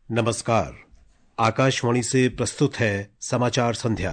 नमस्कार। आकाशवाणी से प्रस्तुत है समाचार संध्या।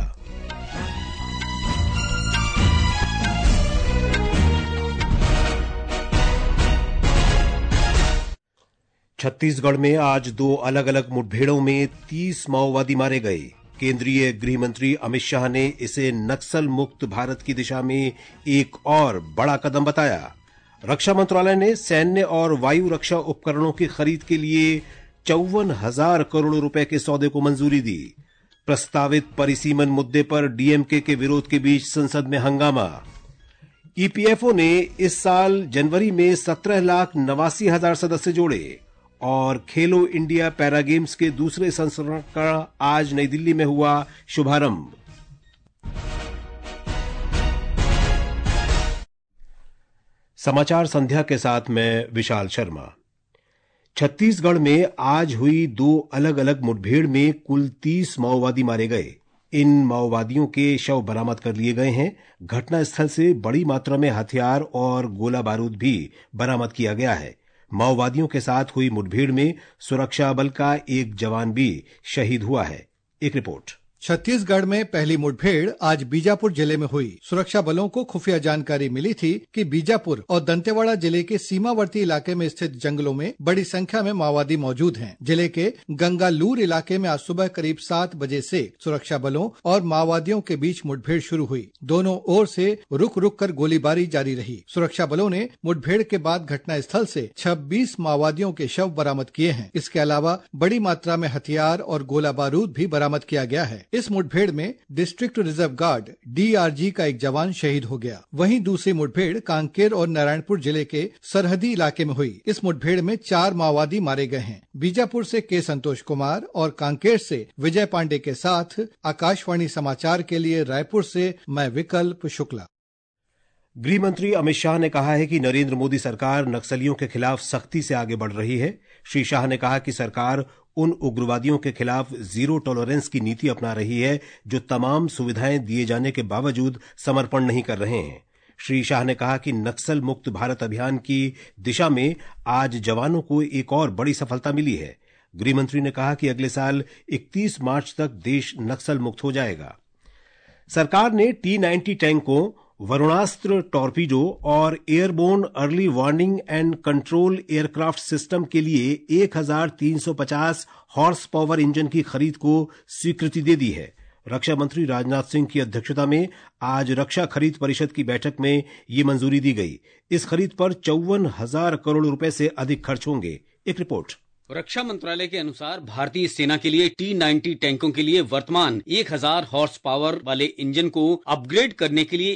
छत्तीसगढ़ में आज दो अलग अलग मुठभेड़ों में 30 माओवादी मारे गए। केंद्रीय गृह मंत्री अमित शाह ने इसे नक्सल मुक्त भारत की दिशा में एक और बड़ा कदम बताया। रक्षा मंत्रालय ने सैन्य और वायु रक्षा उपकरणों की खरीद के लिए 54,000 करोड़ रुपए के सौदे को मंजूरी दी। प्रस्तावित परिसीमन मुद्दे पर डीएमके के विरोध के बीच संसद में हंगामा। ईपीएफओ ने इस साल जनवरी में 17,89,000 सदस्य जोड़े और खेलो इंडिया पैरा गेम्स के दूसरे संस्करण का आज नई दिल्ली में हुआ शुभारंभ। समाचार संध्या के साथ मैं विशाल शर्मा। छत्तीसगढ़ में आज हुई दो अलग अलग मुठभेड़ में कुल 30 माओवादी मारे गए। इन माओवादियों के शव बरामद कर लिए गए हैं। घटनास्थल से बड़ी मात्रा में हथियार और गोला बारूद भी बरामद किया गया है। माओवादियों के साथ हुई मुठभेड़ में सुरक्षा बल का एक जवान भी शहीद हुआ है। एक रिपोर्ट। छत्तीसगढ़ में पहली मुठभेड़ आज बीजापुर जिले में हुई। सुरक्षा बलों को खुफिया जानकारी मिली थी कि बीजापुर और दंतेवाड़ा जिले के सीमावर्ती इलाके में स्थित जंगलों में बड़ी संख्या में माओवादी मौजूद हैं। जिले के गंगालूर इलाके में आज सुबह करीब 7 बजे से सुरक्षा बलों और माओवादियों के बीच मुठभेड़ शुरू हुई। दोनों ओर से रुक रुक कर गोलीबारी जारी रही। सुरक्षा बलों ने मुठभेड़ के बाद घटनास्थल से 26 माओवादियों के शव बरामद किए हैं। इसके अलावा बड़ी मात्रा में हथियार और गोला बारूद भी बरामद किया गया है। इस मुठभेड़ में डिस्ट्रिक्ट रिजर्व गार्ड डीआरजी का एक जवान शहीद हो गया। वहीं दूसरी मुठभेड़ कांकेर और नारायणपुर जिले के सरहदी इलाके में हुई। इस मुठभेड़ में 4 माओवादी मारे गए हैं। बीजापुर से के संतोष कुमार और कांकेर से विजय पांडे के साथ आकाशवाणी समाचार के लिए रायपुर से मैं विकल्प शुक्ला। गृह मंत्री अमित शाह ने कहा है कि नरेंद्र मोदी सरकार नक्सलियों के खिलाफ सख्ती से आगे बढ़ रही है। श्री शाह ने कहा कि सरकार उन उग्रवादियों के खिलाफ जीरो टॉलरेंस की नीति अपना रही है जो तमाम सुविधाएं दिए जाने के बावजूद समर्पण नहीं कर रहे हैं। श्री शाह ने कहा कि नक्सल मुक्त भारत अभियान की दिशा में आज जवानों को एक और बड़ी सफलता मिली है। गृहमंत्री ने कहा कि अगले साल 31 मार्च तक देश नक्सल मुक्त हो जाएगा। सरकार ने T-90 टैंकों, वरुणास्त्र टॉर्पीडो और airborne early warning and control aircraft system के लिए 1,350 हॉर्स पावर इंजन की खरीद को स्वीकृति दे दी है। रक्षा मंत्री राजनाथ सिंह की अध्यक्षता में आज रक्षा खरीद परिषद की बैठक में ये मंजूरी दी गई। इस खरीद पर 54,000 करोड़ रुपए से अधिक खर्च होंगे। एक रिपोर्ट। रक्षा मंत्रालय के अनुसार भारतीय सेना के लिए T-90 टैंकों के लिए वर्तमान 1,000 हॉर्स पावर वाले इंजन को अपग्रेड करने के लिए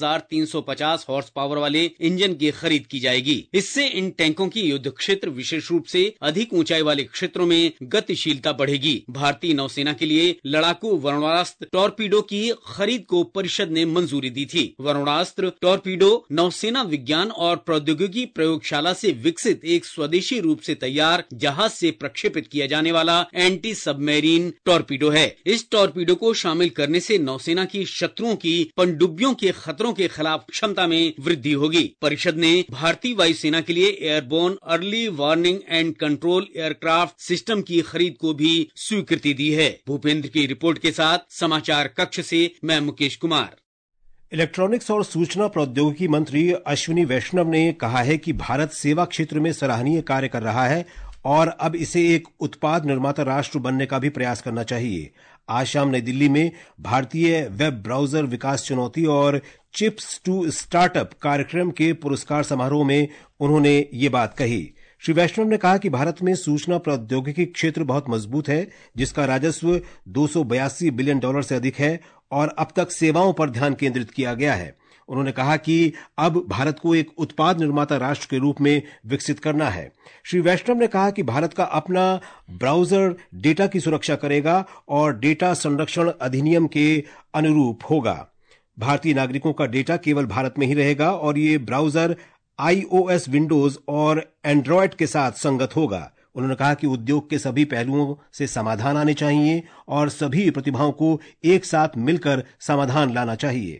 1,350 हॉर्स पावर वाले इंजन की खरीद की जाएगी। इससे इन टैंकों की युद्ध क्षेत्र, विशेष रूप से अधिक ऊंचाई वाले क्षेत्रों में गतिशीलता बढ़ेगी। भारतीय नौसेना के लिए लड़ाकू वरुणास्त्र टॉर्पीडो की खरीद को परिषद ने मंजूरी दी थी। वरुणास्त्र टॉर्पीडो नौसेना विज्ञान और प्रौद्योगिकी प्रयोगशाला से विकसित एक स्वदेशी रूप से तैयार जहाज से प्रक्षेपित किया जाने वाला एंटी सबमरीन टॉर्पीडो है। इस टॉर्पीडो को शामिल करने से नौसेना की शत्रुओं की पनडुब्बियों के खतरों के खिलाफ क्षमता में वृद्धि होगी। परिषद ने भारतीय वायुसेना के लिए airborne early warning and control aircraft system की खरीद को भी स्वीकृति दी है। भूपेंद्र की रिपोर्ट के साथ समाचार कक्ष से मैं मुकेश कुमार। इलेक्ट्रॉनिक्स और सूचना प्रौद्योगिकी मंत्री अश्विनी वैष्णव ने कहा है कि भारत सेवा क्षेत्र में सराहनीय कार्य कर रहा है और अब इसे एक उत्पाद निर्माता राष्ट्र बनने का भी प्रयास करना चाहिए। आज शाम नई दिल्ली में भारतीय वेब ब्राउजर विकास चुनौती और चिप्स टू स्टार्टअप कार्यक्रम के पुरस्कार समारोह में उन्होंने ये बात कही। श्री वैष्णव ने कहा कि भारत में सूचना प्रौद्योगिकी क्षेत्र बहुत मजबूत है, जिसका राजस्व $282 बिलियन से अधिक है और अब तक सेवाओं पर ध्यान केंद्रित किया गया है। उन्होंने कहा कि अब भारत को एक उत्पाद निर्माता राष्ट्र के रूप में विकसित करना है। श्री वैष्णव ने कहा कि भारत का अपना ब्राउजर डेटा की सुरक्षा करेगा और डेटा संरक्षण अधिनियम के अनुरूप होगा। भारतीय नागरिकों का डेटा केवल भारत में ही रहेगा और ये ब्राउजर iOS, विंडोज और एंड्रॉयड के साथ संगत होगा। उन्होंने कहा कि उद्योग के सभी पहलुओं से समाधान आने चाहिए और सभी प्रतिभाओं को एक साथ मिलकर समाधान लाना चाहिए।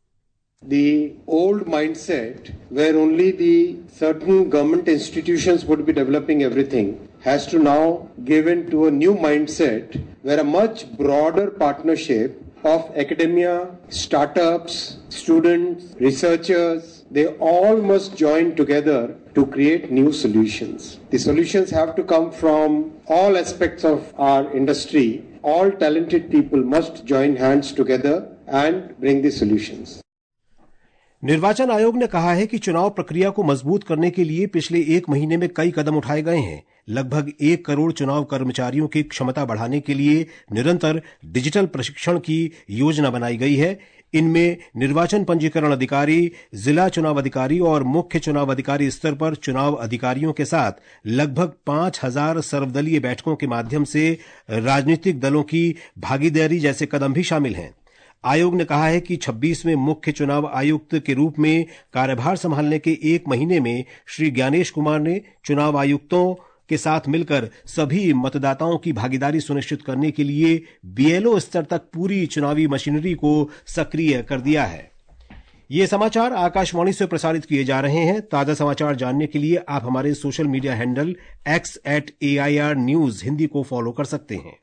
The old mindset where only the certain government institutions would be developing everything has to now give in to a new mindset where a much broader partnership of academia, startups, students, researchers, they all must join together to create new solutions. The solutions have to come from all aspects of our industry. All talented people must join hands together and bring the solutions. निर्वाचन आयोग ने कहा है कि चुनाव प्रक्रिया को मजबूत करने के लिए पिछले 1 महीने में कई कदम उठाए गए हैं। लगभग 1 करोड़ चुनाव कर्मचारियों की क्षमता बढ़ाने के लिए निरंतर डिजिटल प्रशिक्षण की योजना बनाई गई है। इनमें निर्वाचन पंजीकरण अधिकारी, जिला चुनाव अधिकारी और मुख्य चुनाव अधिकारी स्तर पर चुनाव अधिकारियों के साथ लगभग 5,000 सर्वदलीय बैठकों के माध्यम से राजनीतिक दलों की भागीदारी जैसे कदम भी शामिल हैं। आयोग ने कहा है कि 26वें मुख्य चुनाव आयुक्त के रूप में कार्यभार संभालने के 1 महीने में श्री ज्ञानेश कुमार ने चुनाव आयुक्तों के साथ मिलकर सभी मतदाताओं की भागीदारी सुनिश्चित करने के लिए बीएलओ स्तर तक पूरी चुनावी मशीनरी को सक्रिय कर दिया है। ये समाचार आकाशवाणी से प्रसारित किए जा रहे हैं। ताजा समाचार जानने के लिए आप हमारे social media handle x@AIR News Hindi को फॉलो कर सकते हैं।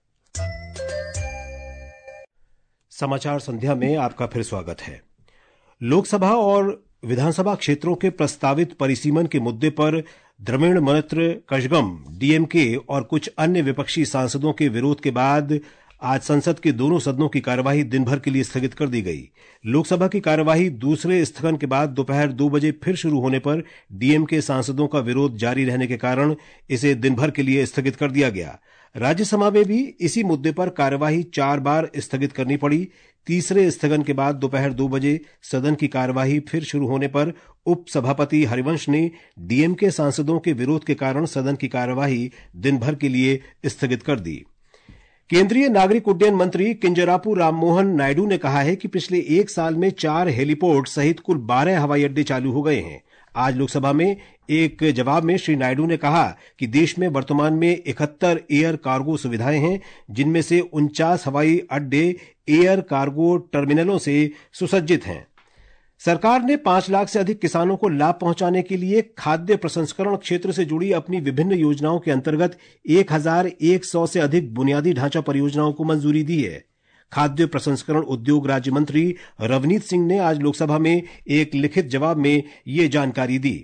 समाचार संध्या में आपका फिर स्वागत है। लोकसभा और विधानसभा क्षेत्रों के प्रस्तावित परिसीमन के मुद्दे पर द्रविड़ मुनेत्र कषगम, डीएमके और कुछ अन्य विपक्षी सांसदों के विरोध के बाद आज संसद के दोनों सदनों की कार्यवाही दिन भर के लिए स्थगित कर दी गई। लोकसभा की कार्यवाही दूसरे स्थगन के बाद दोपहर 2 बजे फिर शुरू होने पर डीएमके सांसदों का विरोध जारी रहने के कारण इसे दिन भर के लिए स्थगित कर दिया गया। राज्यसभा में भी इसी मुद्दे पर कार्यवाही 4 बार स्थगित करनी पड़ी। तीसरे स्थगन के बाद दोपहर 2 बजे सदन की कार्यवाही फिर शुरू होने पर उपसभापति हरिवंश ने डीएमके सांसदों के विरोध के कारण सदन की कार्यवाही दिन भर के लिए स्थगित कर दी। केंद्रीय नागरिक उड्डयन मंत्री किंजरापू राममोहन नायडू ने कहा है कि पिछले 1 साल में 4 हेलीपोर्ट सहित कुल 12 हवाई अड्डे चालू हो गए हैं। आज लोकसभा में एक जवाब में श्री नायडू ने कहा कि देश में वर्तमान में 71 एयर कार्गो सुविधाएं हैं, जिनमें से 49 हवाई अड्डे एयर कार्गो टर्मिनलों से सुसज्जित हैं। सरकार ने 5 लाख से अधिक किसानों को लाभ पहुंचाने के लिए खाद्य प्रसंस्करण क्षेत्र से जुड़ी अपनी विभिन्न योजनाओं के अंतर्गत 1100 से अधिक बुनियादी ढांचा परियोजनाओं को मंजूरी दी है। खाद्य प्रसंस्करण उद्योग राज्य मंत्री रवनीत सिंह ने आज लोकसभा में एक लिखित जवाब में ये जानकारी दी।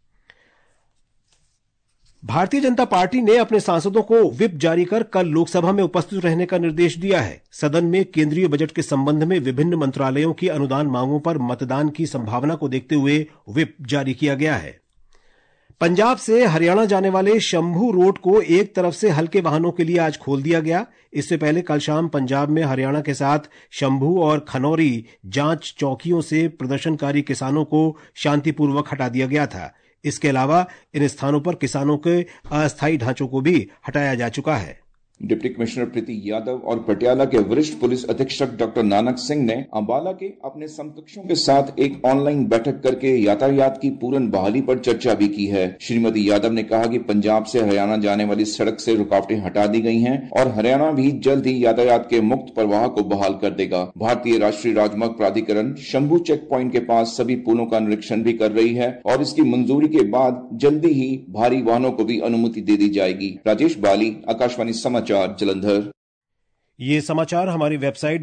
भारतीय जनता पार्टी ने अपने सांसदों को व्हिप जारी कर कल लोकसभा में उपस्थित रहने का निर्देश दिया है। सदन में केंद्रीय बजट के संबंध में विभिन्न मंत्रालयों की अनुदान मांगों पर मतदान की संभावना को देखते हुए व्हिप जारी किया गया है। पंजाब से हरियाणा जाने वाले शंभू रोड को एक तरफ से हल्के वाहनों के लिए आज खोल दिया गया। इससे पहले कल शाम पंजाब में हरियाणा के साथ शंभू और खनौरी जांच चौकियों से प्रदर्शनकारी किसानों को शांतिपूर्वक हटा दिया गया था। इसके अलावा इन स्थानों पर किसानों के अस्थायी ढांचों को भी हटाया जा चुका है। डिप्टी कमिश्नर प्रीति यादव और पटियाला के वरिष्ठ पुलिस अधीक्षक डॉक्टर नानक सिंह ने अंबाला के अपने समकक्षों के साथ एक ऑनलाइन बैठक करके यातायात की पूर्ण बहाली पर चर्चा भी की है। श्रीमती यादव ने कहा कि पंजाब से हरियाणा जाने वाली सड़क से रुकावटें हटा दी गई हैं और हरियाणा भी जल्द ही यातायात के मुक्त प्रवाह को बहाल कर देगा। भारतीय राष्ट्रीय राजमार्ग प्राधिकरण शंभू चेक पॉइंट के पास सभी पुलों का निरीक्षण भी कर रही है और इसकी मंजूरी के बाद जल्दी ही भारी वाहनों को भी अनुमति दे दी जाएगी। राजेश बाली, आकाशवाणी समाचार, जलंधर। ये समाचार हमारी वेबसाइट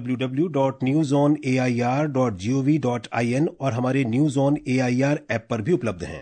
www.newsonair.gov.in और हमारे न्यूज ऑन एआईआर ऐप पर भी उपलब्ध हैं।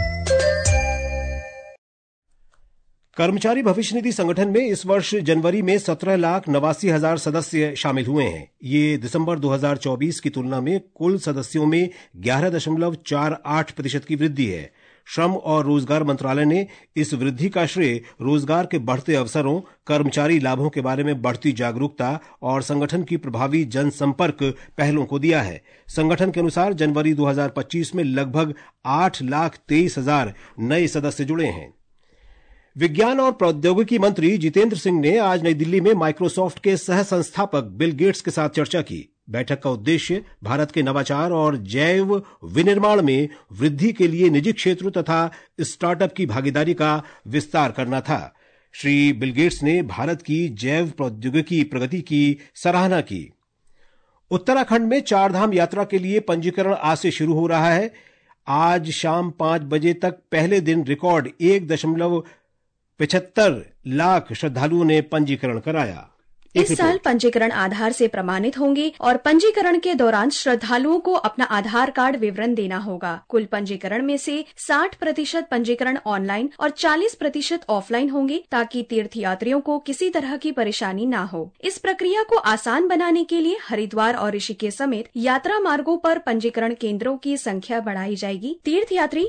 कर्मचारी भविष्य निधि संगठन में इस वर्ष जनवरी में 17,89,000 सदस्य शामिल हुए हैं। ये दिसंबर 2024 की तुलना में कुल सदस्यों में 11.48% की वृद्धि है। श्रम और रोजगार मंत्रालय ने इस वृद्धि का श्रेय रोजगार के बढ़ते अवसरों, कर्मचारी लाभों के बारे में बढ़ती जागरूकता और संगठन की प्रभावी जनसंपर्क पहलों को दिया है। संगठन के अनुसार जनवरी 2025 में लगभग 8,23,000 नए सदस्य जुड़े हैं। विज्ञान और प्रौद्योगिकी मंत्री जितेंद्र सिंह ने आज नई दिल्ली में माइक्रोसॉफ्ट के सह संस्थापक बिल गेट्स के साथ चर्चा की। बैठक का उद्देश्य भारत के नवाचार और जैव विनिर्माण में वृद्धि के लिए निजी क्षेत्र तथा स्टार्टअप की भागीदारी का विस्तार करना था। श्री बिल गेट्स ने भारत की जैव प्रौद्योगिकी प्रगति की सराहना की। उत्तराखंड में चारधाम यात्रा के लिए पंजीकरण आज से शुरू हो रहा है। आज शाम 5 बजे तक पहले दिन रिकॉर्ड 75 लाख श्रद्धालुओं ने पंजीकरण कराया। इस साल पंजीकरण आधार से प्रमाणित होंगे और पंजीकरण के दौरान श्रद्धालुओं को अपना आधार कार्ड विवरण देना होगा। कुल पंजीकरण में से 60% पंजीकरण ऑनलाइन और 40% ऑफलाइन होंगे, ताकि तीर्थयात्रियों को किसी तरह की परेशानी न हो। इस प्रक्रिया को आसान बनाने के लिए हरिद्वार और ऋषिकेश समेत यात्रा मार्गों पर पंजीकरण केंद्रों की संख्या बढ़ाई जाएगी। तीर्थयात्री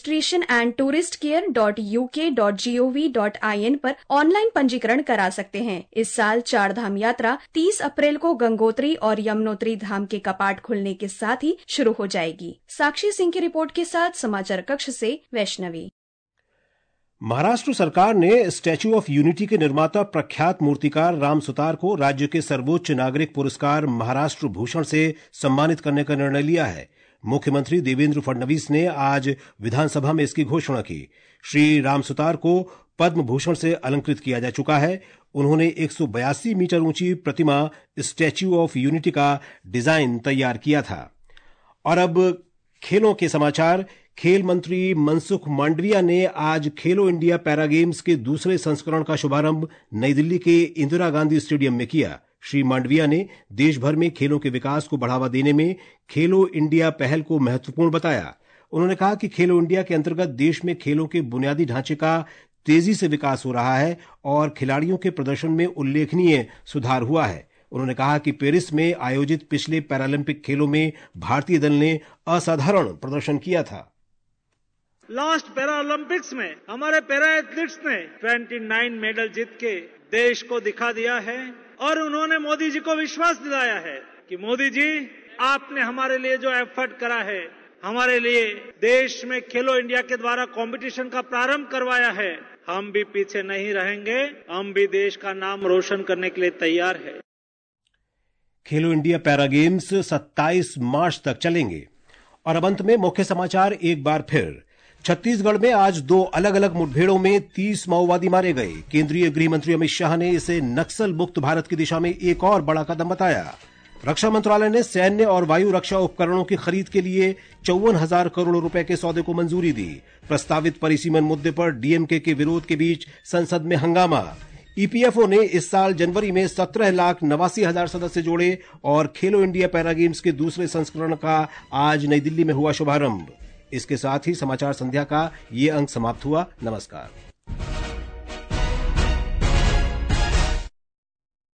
registration&touristcare.uk.gov.in पर ऑनलाइन पंजीकरण करा सकते हैं। इस साल चार धाम यात्रा 30 अप्रैल को गंगोत्री और यमुनोत्री धाम के कपाट खुलने के साथ ही शुरू हो जाएगी। साक्षी सिंह की रिपोर्ट के साथ समाचार कक्ष से वैष्णवी। महाराष्ट्र सरकार ने स्टैच्यू ऑफ यूनिटी के निर्माता प्रख्यात मूर्तिकार राम सुतार को राज्य के सर्वोच्च नागरिक पुरस्कार महाराष्ट्र भूषण से सम्मानित करने का निर्णय लिया है। मुख्यमंत्री देवेंद्र फडणवीस ने आज विधानसभा में इसकी घोषणा की। श्री राम सुतार को पद्म भूषण से अलंकृत किया जा चुका है। उन्होंने 182 मीटर ऊंची प्रतिमा स्टैच्यू ऑफ यूनिटी का डिजाइन तैयार किया था। और अब खेलों के समाचार। खेल मंत्री मनसुख मांडविया ने आज खेलो इंडिया पैरा गेम्स के दूसरे संस्करण का शुभारंभ नई दिल्ली के इंदिरा गांधी स्टेडियम में किया। श्री मांडविया ने देश भर में खेलों के विकास को बढ़ावा देने में खेलो इंडिया पहल को महत्वपूर्ण बताया। उन्होंने कहा कि खेलो इंडिया के अंतर्गत देश में खेलों के बुनियादी ढांचे का तेजी से विकास हो रहा है और खिलाड़ियों के प्रदर्शन में उल्लेखनीय सुधार हुआ है। उन्होंने कहा कि पेरिस में आयोजित पिछले पैरालंपिक खेलों में भारतीय दल ने असाधारण प्रदर्शन किया था। लास्ट पैरालंपिक्स में हमारे पैरा एथलीट्स ने 29 मेडल जीत के देश को दिखा दिया है और उन्होंने मोदी जी को विश्वास दिलाया है कि मोदी जी, आपने हमारे लिए जो एफर्ट करा है, हमारे लिए देश में खेलो इंडिया के द्वारा कंपटीशन का प्रारंभ करवाया है, हम भी पीछे नहीं रहेंगे, हम भी देश का नाम रोशन करने के लिए तैयार है। खेलो इंडिया पैरा गेम्स 27 मार्च तक चलेंगे। और अब अंत में मुख्य समाचार एक बार फिर। छत्तीसगढ़ में आज 2 अलग अलग मुठभेड़ों में 30 माओवादी मारे गए। केंद्रीय गृह मंत्री अमित शाह ने इसे नक्सल मुक्त भारत की दिशा में एक और बड़ा कदम बताया। रक्षा मंत्रालय ने सैन्य और वायु रक्षा उपकरणों की खरीद के लिए 54,000 करोड़ रुपए के सौदे को मंजूरी दी। प्रस्तावित परिसीमन मुद्दे पर डीएमके के विरोध के बीच संसद में हंगामा। ईपीएफओ ने इस साल जनवरी में 17,89,000 सदस्य जोड़े और खेलो इंडिया पैरा गेम्स के दूसरे संस्करण का आज नई दिल्ली में हुआ शुभारंभ। इसके साथ ही समाचार संध्या का ये अंक समाप्त हुआ। नमस्कार।